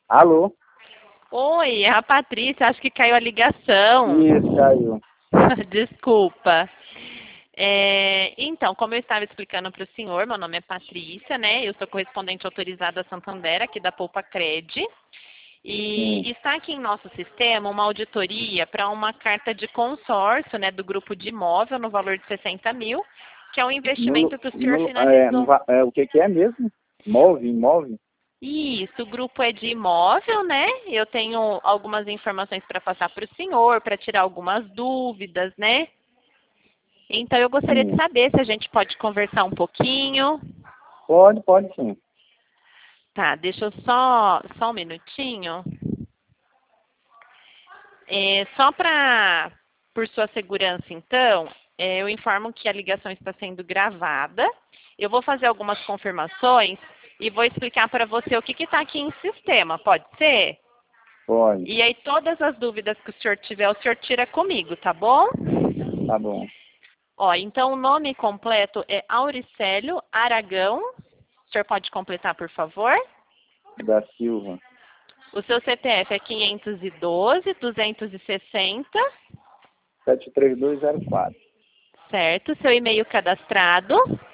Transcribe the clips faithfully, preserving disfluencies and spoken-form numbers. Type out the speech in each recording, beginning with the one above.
Alô? Oi, é a Patrícia, acho que caiu a ligação. Isso, caiu. Desculpa. É, então, como eu estava explicando para o senhor, meu nome é Patrícia, né? Eu sou correspondente autorizada Santander, aqui da Poupa Cred. Sim. E está aqui em nosso sistema uma auditoria para uma carta de consórcio, né, do grupo de imóvel no valor de sessenta mil, que é um No, investimento que o senhor no, é, no finalizou. va- é, o que, que é mesmo? Move, imóvel? Isso, o grupo é de imóvel, né? Eu tenho algumas informações para passar para o senhor, para tirar algumas dúvidas, né? Então eu gostaria de Sim. saber se a gente pode conversar um pouquinho. Pode, pode sim. Tá, deixa eu só, só um minutinho. É, só para, por sua segurança, então, é, eu informo que a ligação está sendo gravada. Eu vou fazer algumas confirmações e vou explicar para você o que está aqui em sistema, pode ser? Pode. E aí todas as dúvidas que o senhor tiver, o senhor tira comigo, tá bom? Tá bom. Ó, então o nome completo é Auricélio Aragão. O senhor pode completar, por favor? Da Silva. O seu C P F é quinhentos e doze, duzentos e sessenta, sete três dois zero quatro. certo? Seu e-mail cadastrado.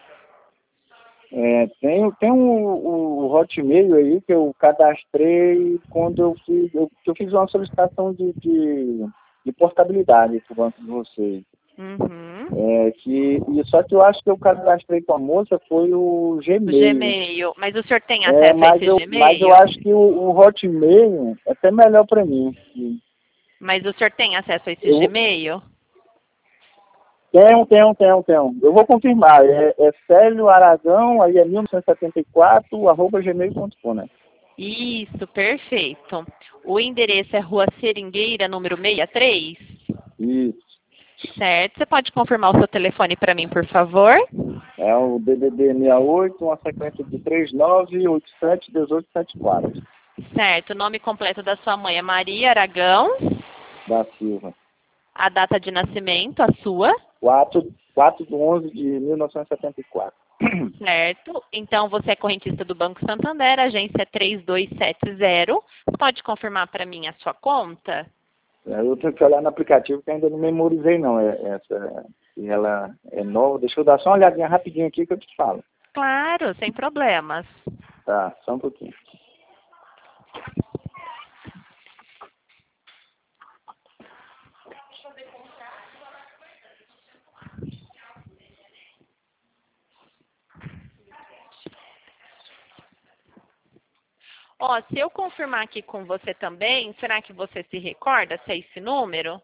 É, tem, tem o, o Hotmail aí que eu cadastrei quando eu fiz, eu, que eu fiz uma solicitação de, de, de portabilidade para o banco de vocês. Uhum. É, que, e só que eu acho que eu cadastrei com a moça foi o O Gmail. Gmail. Mas o senhor tem É, acesso a mas esse eu, mas eu Gmail? acho que o, o Hotmail é até melhor para mim. Mas o senhor tem acesso a esse Eu Gmail? tenho, tenho, tenho, tenho. Eu vou confirmar. É, é Célio Aragão, aí é mil novecentos e setenta e quatro, arroba gmail ponto com, né? Isso, perfeito. O endereço é Rua Seringueira, número sessenta e três? Isso. Certo. Você pode confirmar o seu telefone para mim, por favor? É o D D D sessenta e oito, uma sequência de três nove oito sete um oito sete quatro. Certo. O nome completo da sua mãe é Maria Aragão. Da Silva. A data de nascimento, a sua. quatro, quatro de onze de mil novecentos e setenta e quatro. Certo. Então, você é correntista do Banco Santander, agência três dois sete zero. Pode confirmar para mim a sua conta? É, eu tenho que olhar no aplicativo que ainda não memorizei não. É, essa, e ela é nova. Deixa eu dar só uma olhadinha rapidinho aqui que eu te falo. Claro, sem problemas. Tá, só um pouquinho. Ó, se eu confirmar aqui com você também, será que você se recorda se é esse número?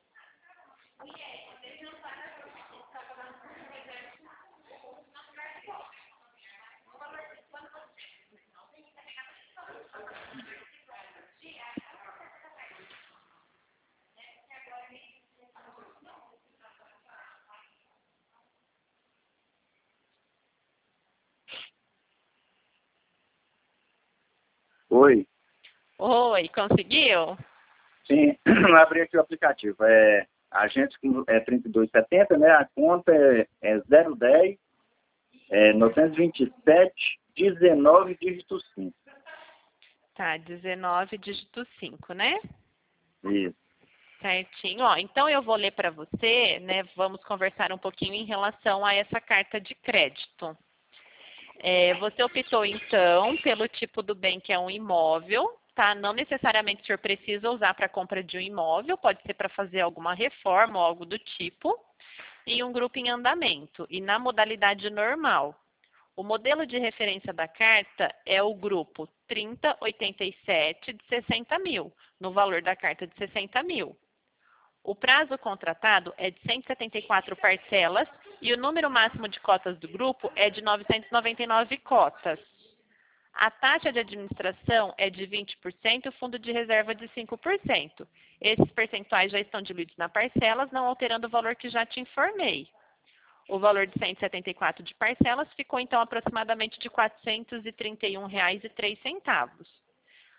Oi. Oi, conseguiu? Sim, abri aqui o aplicativo. É, a gente é trinta e dois setenta, né? A conta é, é zero dez, é novecentos e vinte e sete, dezenove, dígito cinco. Tá, dezenove, dígito cinco, né? Isso. Certinho. Ó, então eu vou ler para você, né? Vamos conversar um pouquinho em relação a essa carta de crédito. É, você optou, então, pelo tipo do bem que é um imóvel, tá? Não necessariamente o senhor precisa usar para a compra de um imóvel, pode ser para fazer alguma reforma ou algo do tipo, em um grupo em andamento e na modalidade normal. O modelo de referência da carta é o grupo trinta oitenta e sete de sessenta mil, no valor da carta de sessenta mil. O prazo contratado é de cento e setenta e quatro parcelas e o número máximo de cotas do grupo é de novecentas e noventa e nove cotas. A taxa de administração é de vinte por cento e o fundo de reserva de cinco por cento. Esses percentuais já estão diluídos nas parcelas, não alterando o valor que já te informei. O valor de cento e setenta e quatro de parcelas ficou então aproximadamente de quatrocentos e trinta e um reais e três centavos.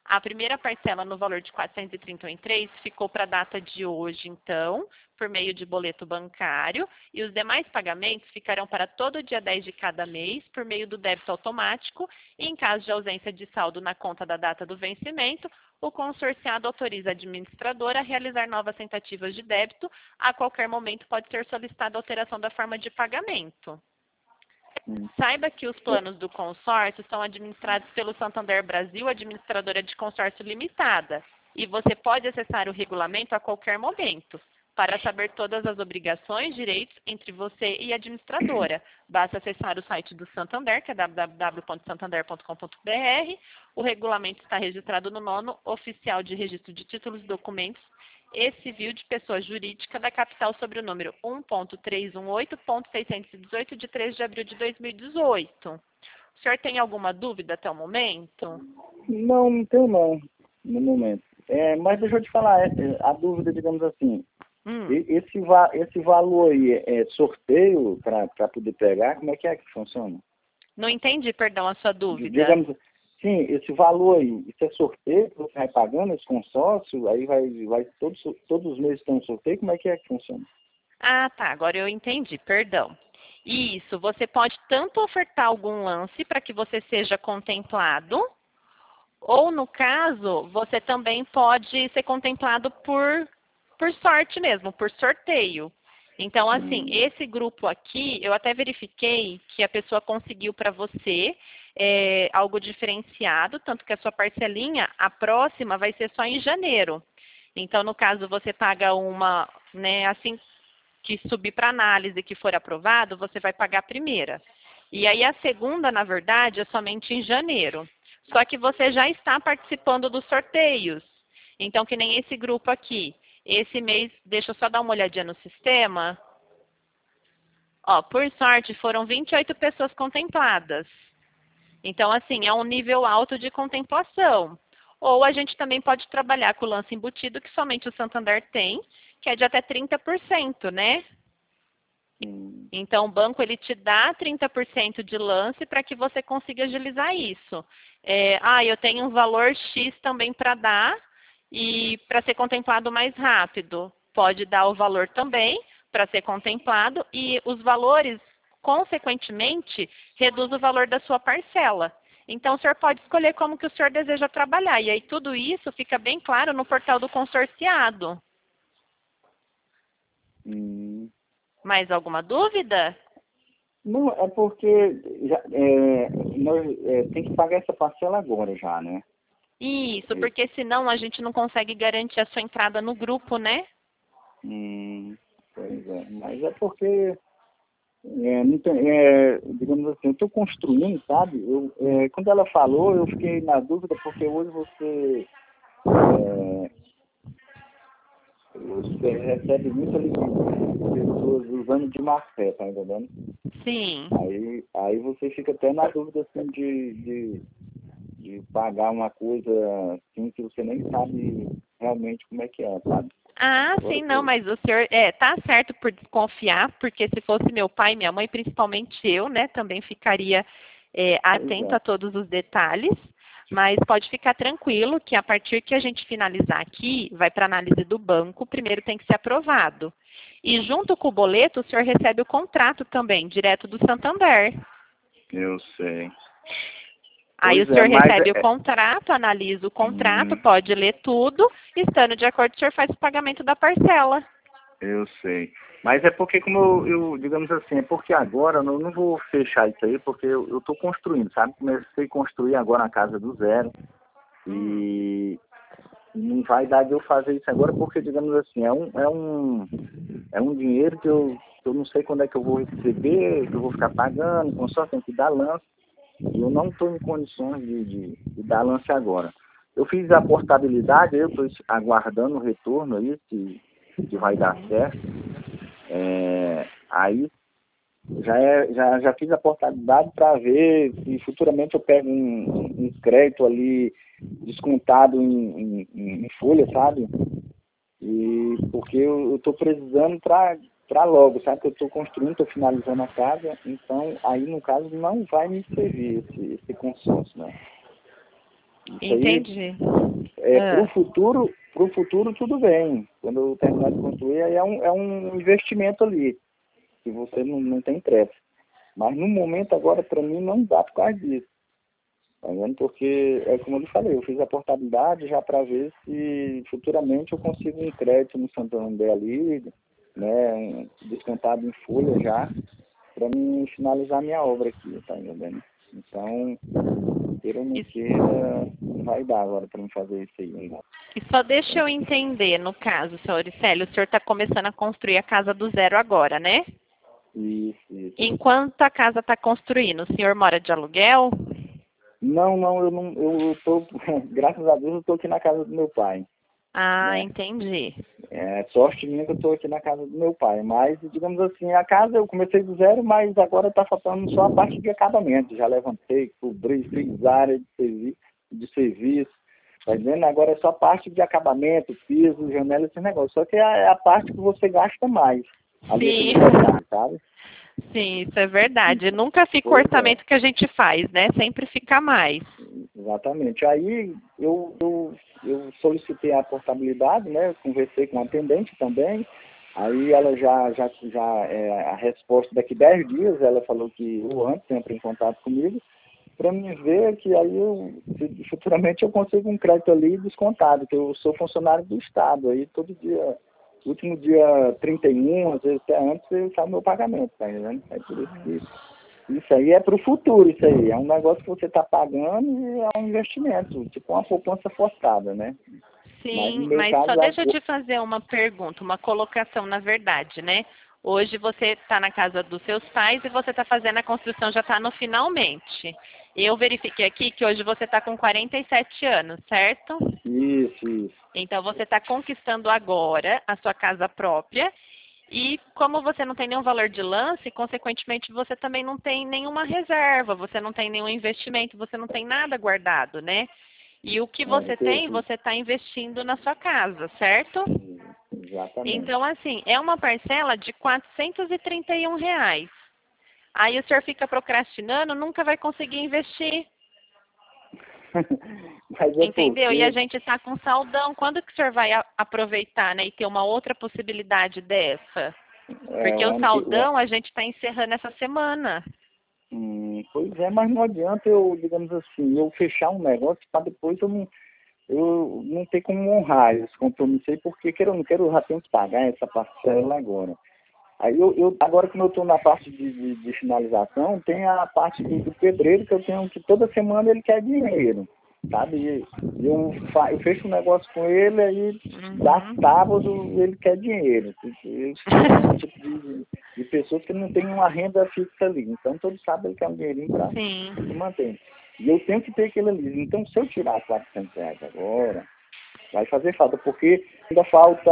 A primeira parcela no valor de quatrocentos e trinta e três ficou para a data de hoje, então, por meio de boleto bancário, e os demais pagamentos ficarão para todo dia dez de cada mês, por meio do débito automático, e em caso de ausência de saldo na conta da data do vencimento, o consorciado autoriza a administradora a realizar novas tentativas de débito. A qualquer momento pode ser solicitada a alteração da forma de pagamento. Hum. Saiba que os planos do consórcio são administrados pelo Santander Brasil, administradora de consórcio limitada, e você pode acessar o regulamento a qualquer momento. Para saber todas as obrigações, direitos entre você e a administradora, basta acessar o site do Santander, que é w w w ponto santander ponto com ponto b r. O regulamento está registrado no nono Oficial de Registro de Títulos e Documentos e Civil de Pessoa Jurídica da Capital sobre o número um ponto trezentos e dezoito ponto seiscentos e dezoito, de três de abril de dois mil e dezoito. O senhor tem alguma dúvida até o momento? Não, não tenho não, no momento. É, mas deixa eu te falar, é, a dúvida, digamos assim, Hum. e- esse, va esse valor aí é, é sorteio para poder pegar? Como é que é que funciona? Não entendi, perdão, a sua dúvida. Digamos, sim, esse valor aí, isso é sorteio que você vai pagando, esse consórcio, aí vai, vai todos, todos os meses tem um sorteio, como é que é que funciona? Ah, tá, agora eu entendi, perdão. Isso, você pode tanto ofertar algum lance para que você seja contemplado, ou no caso, você também pode ser contemplado por, por sorte mesmo, por sorteio. Então, assim, Hum. esse grupo aqui, eu até verifiquei que a pessoa conseguiu para você é, algo diferenciado, tanto que a sua parcelinha, a próxima vai ser só em janeiro. Então, no caso, você paga uma, né, assim que subir para análise, que for aprovado, você vai pagar a primeira. E aí a segunda, na verdade, é somente em janeiro. Só que você já está participando dos sorteios. Então, que nem esse grupo aqui. Esse mês, deixa eu só dar uma olhadinha no sistema. Ó, por sorte, foram vinte e oito pessoas contempladas. Então, assim, é um nível alto de contemplação. Ou a gente também pode trabalhar com o lance embutido, que somente o Santander tem, que é de até trinta por cento, né? Hum. Então, o banco ele te dá trinta por cento de lance para que você consiga agilizar isso. É, ah, eu tenho um valor X também para dar e para ser contemplado mais rápido. Pode dar o valor também para ser contemplado e os valores, consequentemente, reduz o valor da sua parcela. Então, o senhor pode escolher como que o senhor deseja trabalhar. E aí, tudo isso fica bem claro no portal do consorciado. Hum. Mais alguma dúvida? Não, é porque já, é, nós, é, tem que pagar essa parcela agora já, né? Isso, porque senão a gente não consegue garantir a sua entrada no grupo, né? Hum, pois é, mas é porque, é, não tem- é, digamos assim, eu estou construindo, sabe? Eu, é, quando ela falou, eu fiquei na dúvida, porque hoje você, é, você recebe muita pessoas usando de má fé, tá entendendo? Sim. Aí, aí você fica até na dúvida, assim, de, de, de pagar uma coisa, assim, que você nem sabe realmente como é que é, sabe? Ah, Agora sim, não, eu mas o senhor é, tá certo por desconfiar, porque se fosse meu pai e minha mãe, principalmente eu, né, também ficaria é, atento é. a todos os detalhes, mas pode ficar tranquilo que a partir que a gente finalizar aqui, vai para análise do banco, primeiro tem que ser aprovado. E junto com o boleto, o senhor recebe o contrato também, direto do Santander. Eu sei. Aí Pois o é, senhor mas recebe o é, contrato, analisa o contrato, hum, pode ler tudo, estando de acordo, o senhor faz o pagamento da parcela. eu sei. Mas é porque, como eu, eu, digamos assim, é porque agora eu não, não vou fechar isso aí, porque eu estou construindo, sabe? Comecei a construir agora a casa do zero Hum. e não vai dar de eu fazer isso agora, porque, digamos assim, é um, é um, é um dinheiro que eu, que eu não sei quando é que eu vou receber, que eu vou ficar pagando, com só tem que dar lance, e eu não estou em condições de, de, de dar lance agora. Eu fiz a portabilidade, eu estou aguardando o retorno aí, se, se vai dar certo. É, aí já, é, já, já fiz a portabilidade para ver se futuramente eu pego um, um crédito ali descontado em, em, em folha, sabe? E porque eu estou precisando para para logo, sabe? Que eu estou construindo, estou finalizando a casa, então aí no caso não vai me servir esse, esse consórcio, né? Isso aí, Entendi. é, para o Ah, futuro, pro futuro tudo bem. Quando eu terminar de construir, aí é um, é um investimento ali, que você não, não tem pressa. Mas no momento agora, para mim, não dá por causa disso. Tá vendo? Porque, é como eu lhe falei, eu fiz a portabilidade já para ver se futuramente eu consigo um crédito no Santander ali, né, um descontado em folha já, para mim finalizar minha obra aqui, tá entendendo? Então, queira ou não e, queira, não vai dar agora para mim fazer isso aí ainda. e só deixa eu entender, no caso, senhor Auricélio, o senhor está começando a construir a casa do zero agora, né? Isso, isso. Enquanto a casa está construindo, o senhor mora de aluguel? Não, não, eu não, eu tô, graças a Deus eu tô aqui na casa do meu pai, Ah, né? entendi. É sorte minha que eu estou aqui na casa do meu pai, mas, digamos assim, a casa eu comecei do zero, mas agora está faltando só a parte de acabamento. Já levantei, cobri, fiz área de serviço, de serviço, tá vendo? Agora é só a parte de acabamento, piso, janela, esse negócio. Só que é a parte que você gasta mais, ali Sim. aquele detalhe, sabe? Sim, isso é verdade. Nunca fica o Pois é. orçamento que a gente faz, né? Sempre fica mais. Exatamente. Aí eu, eu, eu solicitei a portabilidade, né? Eu conversei com a atendente também. Aí ela já, já, já é, a resposta daqui dez dias, ela falou que o antes entra em contato comigo, para me ver que aí eu, futuramente eu consigo um crédito ali descontado, que eu sou funcionário do Estado, aí todo dia, último dia trinta e um, às vezes até antes, sai o meu pagamento, tá entendendo? É por isso que isso aí é para o futuro, isso aí. É um negócio que você está pagando e é um investimento, tipo uma poupança forçada, né? Mas no Sim, meu mas só caso, deixa eu agora... te fazer uma pergunta, uma colocação, na verdade, né? Hoje você está na casa dos seus pais e você está fazendo a construção, já está no finalmente. Eu verifiquei aqui que hoje você está com quarenta e sete anos, certo? Isso, isso. Então você está conquistando agora a sua casa própria. E como você não tem nenhum valor de lance, consequentemente você também não tem nenhuma reserva, você não tem nenhum investimento, você não tem nada guardado, né? E o que É, você tem, você... você está investindo na sua casa, certo? Exatamente. Então, assim, é uma parcela de quatrocentos e trinta e um reais. Aí o senhor fica procrastinando, nunca vai conseguir investir, Mas é entendeu? E a porque gente está com saldão. Quando que o senhor vai a- aproveitar, né, e ter uma outra possibilidade dessa? é, Porque o o ano que... O... saldão a gente está encerrando essa semana. Hum, pois é, mas não adianta eu, digamos assim, eu fechar um negócio para depois eu não, eu não ter como honrar esse compromisso aí, porque quero ou não quero, eu já tenho que pagar essa parcela agora. Aí eu, eu agora como eu estou na parte de, de, de finalização, tem a parte do, do pedreiro que eu tenho que toda semana ele quer dinheiro, sabe? E eu, fa, eu fecho um negócio com ele, aí dá Uhum. sábado ele quer dinheiro. Eu sou um tipo de, de pessoas que não tem uma renda fixa ali. Então todo sábado ele quer um dinheirinho para se Sim. manter. E eu tenho que ter aquele ali. Então se eu tirar quatrocentos reais agora, vai fazer falta, porque ainda falta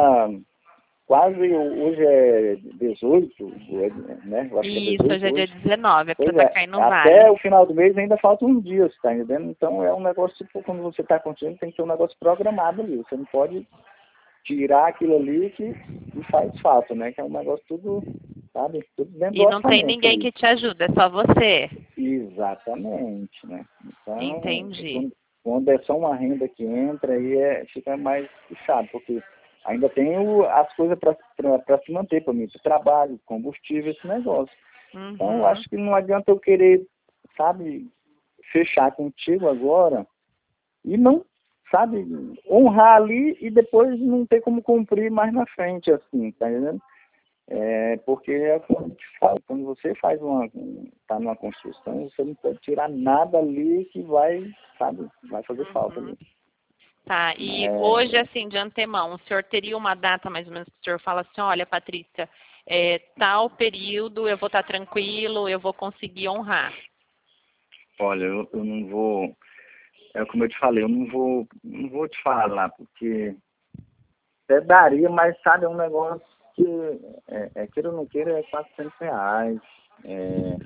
quase, hoje é dezoito, né? Eu acho que é Isso, hoje dezoito é dia hoje. dezenove, é para Pois estar é, caindo no até vale. o final do mês ainda faltam uns dias, tá entendendo? Então é um negócio, tipo, quando você está construindo, tem que ter um negócio programado ali. Você não pode tirar aquilo ali que, que faz falta, né? Que é um negócio tudo, sabe? Tudo dentro do E não tem orçamento ninguém ali. que te ajuda, é só você. Exatamente, né? Então, Entendi. quando, quando é só uma renda que entra, aí é, fica mais puxado, porque ainda tem o, as coisas para se manter, para mim, para trabalho, combustível, esse negócio. Então, eu Uhum. acho que não adianta eu querer, sabe, fechar contigo agora e não, sabe, honrar ali e depois não ter como cumprir mais na frente, assim, tá entendendo? É, porque é como eu te falo, quando você faz uma, está numa construção, você não pode tirar nada ali que vai, sabe, vai fazer falta Uhum. ali. Tá, e hoje, É, assim, de antemão, o senhor teria uma data mais ou menos que o senhor fala assim, olha, Patrícia, é, tal período eu vou estar tranquilo, eu vou conseguir honrar. olha, eu, eu não vou, é como eu te falei, eu não vou, não vou te falar, porque até daria, mas sabe, é um negócio que, é, é, queira ou não queira, é quatrocentos reais. É,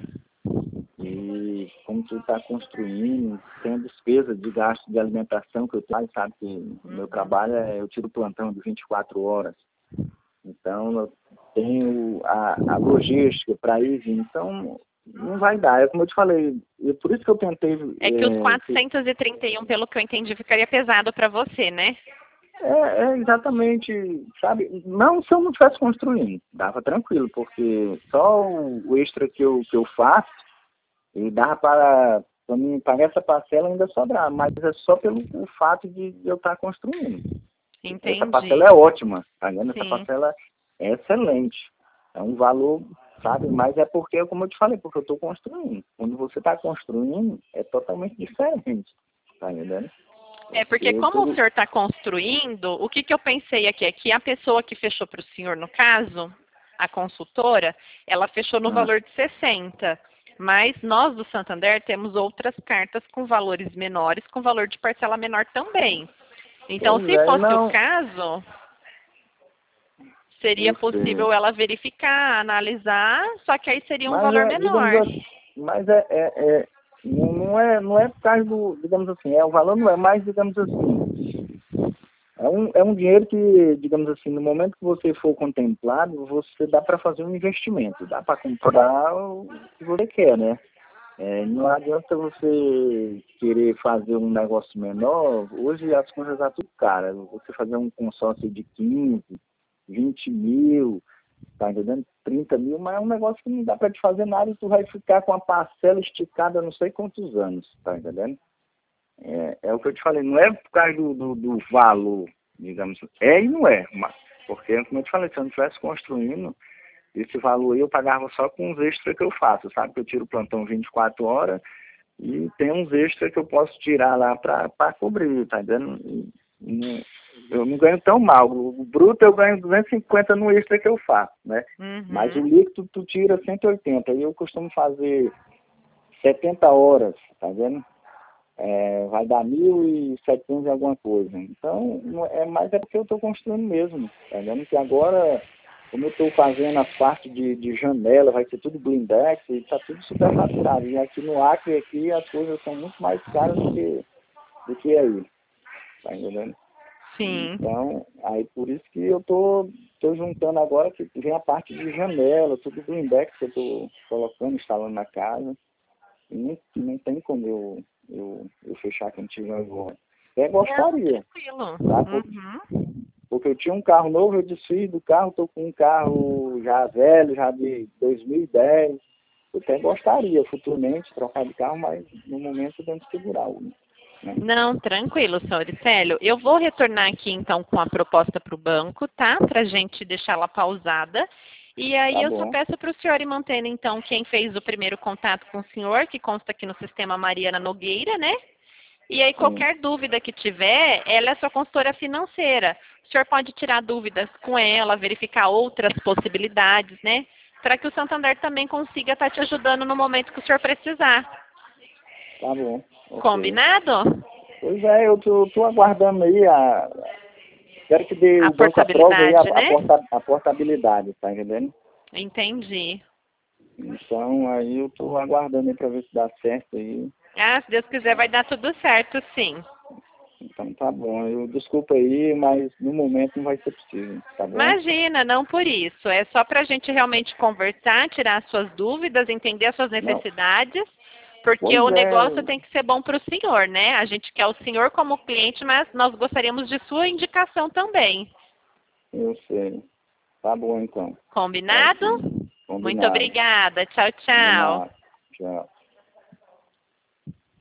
e como tu está construindo, tem a despesa de gasto de alimentação que eu tenho, sabe que o meu Uhum. trabalho é, eu tiro plantão de vinte e quatro horas. Então, eu tenho a, a logística para ir vir. Então, não vai dar. É como eu te falei, é por isso que eu tentei... É que os é, quatrocentos e trinta e um, pelo que eu entendi, ficaria pesado para você, né? É, é exatamente, sabe? Não se eu não estivesse construindo, dava tranquilo, porque só o, o extra que eu, que eu faço, ele dava para, para mim pagar essa parcela ainda sobrar, mas é só pelo o fato de eu estar construindo. Entendi. Essa parcela é ótima, tá vendo? Essa Sim. parcela é excelente. É um valor, sabe? Mas é porque, como eu te falei, porque eu estou construindo. Quando você está construindo, é totalmente diferente, tá entendendo? É, porque Eu como tô... o senhor está construindo, o que, que eu pensei aqui é que a pessoa que fechou para o senhor, no caso, a consultora, ela fechou no Ah, valor de sessenta. Mas nós do Santander temos outras cartas com valores menores, com valor de parcela menor também. Então, pois se é, fosse o não... caso, seria Eu sei. possível ela verificar, analisar, só que aí seria um Mas valor é, digamos menor. assim, mas é, é, é não, não é, não é por causa do, digamos assim, é o valor não é mais, digamos assim, é um, é um dinheiro que, digamos assim, no momento que você for contemplado, você dá para fazer um investimento, dá para comprar o que você quer, né? É, não adianta você querer fazer um negócio menor, hoje as coisas estão tudo caras, você fazer um consórcio de quinze, vinte mil, tá entendendo? trinta mil, mas é um negócio que não dá para te fazer nada e tu vai ficar com a parcela esticada não sei quantos anos, tá entendendo? É, é o que eu te falei, não é por causa do, do, do valor, digamos, é e não é, mas, porque como eu te falei, se eu não estivesse construindo, esse valor aí eu pagava só com os extras que eu faço, sabe? Que eu tiro o plantão vinte e quatro horas e tem uns extras que eu posso tirar lá para cobrir, tá entendendo? E, não, eu não ganho tão mal. O bruto eu ganho duzentos e cinquenta no extra que eu faço, né? Uhum. Mas o líquido tu tira cento e oitenta. E eu costumo fazer setenta horas, tá vendo? É, vai dar mil e setecentos e alguma coisa. Então, não é mais é porque eu estou construindo mesmo, tá vendo? Que agora, como eu estou fazendo as partes de, de janela, vai ser tudo blindex e está tudo super faturado. E aqui no Acre, aqui, as coisas são muito mais caras do que, do que aí, tá entendendo? Sim. Então, aí por isso que eu tô, tô juntando agora, que vem a parte de janela, tudo do index que eu tô colocando, instalando na casa. E não, não tem como eu, eu, eu fechar contigo agora. Até gostaria, Tranquilo. tá? Porque, Uhum. porque eu tinha um carro novo, eu desfiz do carro, tô com um carro já velho, já de dois mil e dez. Eu até gostaria futuramente trocar de carro, mas no momento eu tenho que segurar o, né? Não, tranquilo, senhor Célio. Eu vou retornar aqui, então, com a proposta para o banco, tá? Para a gente deixá-la pausada. E aí Tá eu só bom. peço para o senhor ir mantendo, então, quem fez o primeiro contato com o senhor, que consta aqui no sistema Mariana Nogueira, né? E aí, Sim. qualquer dúvida que tiver, ela é sua consultora financeira. O senhor pode tirar dúvidas com ela, verificar outras possibilidades, né? Para que o Santander também consiga estar te ajudando no momento que o senhor precisar. Tá bom. Ok. Combinado? Pois é, eu tô, tô aguardando aí a. Quero que dê, A o banco aprove aí a, portabilidade, a, né? porta, a portabilidade, tá entendendo? Entendi. Então aí eu tô aguardando aí pra ver se dá certo aí. Ah, se Deus quiser vai dar tudo certo, sim. Então tá bom. Eu desculpa aí, mas no momento não vai ser possível, tá bom? Imagina, não por isso. É só para a gente realmente conversar, tirar as suas dúvidas, entender as suas Não. necessidades, porque Pois o é, negócio tem que ser bom para o senhor, né? A gente quer o senhor como cliente, mas nós gostaríamos de sua indicação também. eu sei. Tá bom então. Tá Combinado? aqui. Muito Combinado. obrigada. Tchau, De tchau. nada. Tchau.